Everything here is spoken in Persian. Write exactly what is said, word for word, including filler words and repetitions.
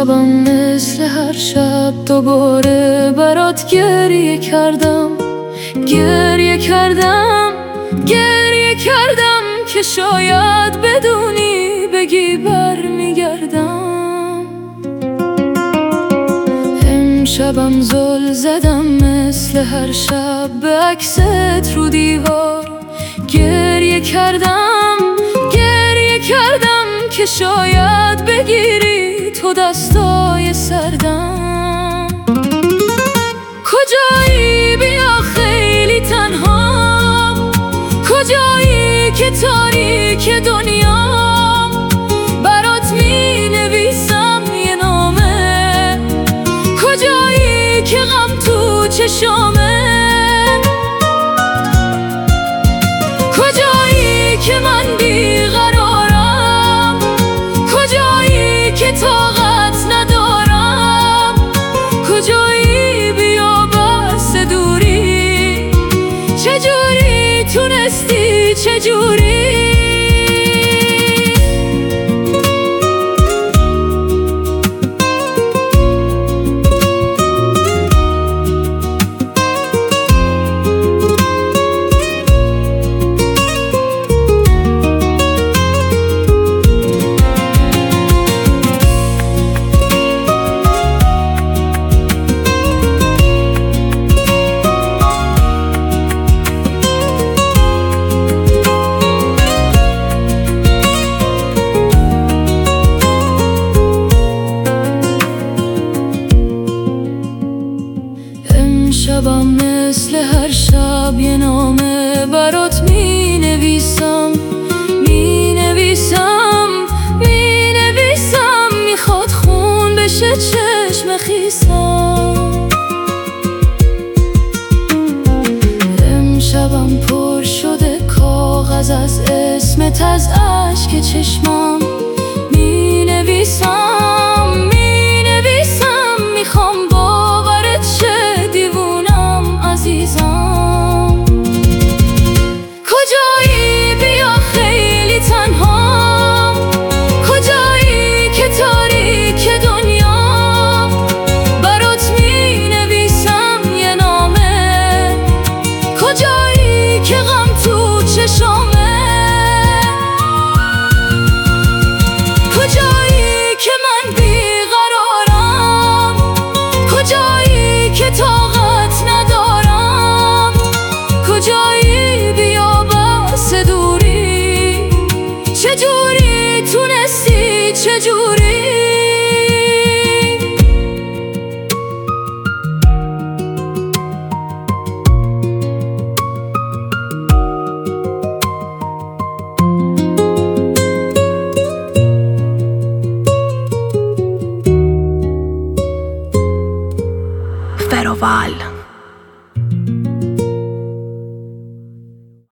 امشبم مثل هر شب دوباره برات گریه کردم گریه کردم گریه کردم که شاید بدونی بگی برمیگردم. امشبم زل زدم مثل هر شب به عکست رو دیوار گریه کردم گریه کردم که شاید بگیری تو دستای سردم. کجایی بیا خیلی تنها، کجایی که تاریک دنیا برات می نویسم یه نامه، کجایی که غم تو چشامه، کجایی که من بیقرارم، کجایی که طاقت ندارم، کجایی بیا بس دوری، چجوری تونستی چجوری. امشبم مثل هر شب یه نامه برات می نویسم می نویسم می نویسم، میخواد خون بشه چشم خیسم. امشبم پر شده کاغذ از اسمت، از اشک چشمام می نویسم